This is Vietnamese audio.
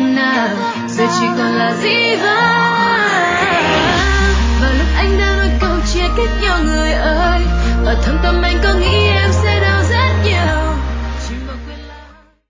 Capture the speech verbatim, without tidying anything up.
nồng nàn giờ chỉ còn là dĩ vãng. Và lúc anh đang nói câu chia cách nhau người ơi, ở thâm tâm anh có nghĩ em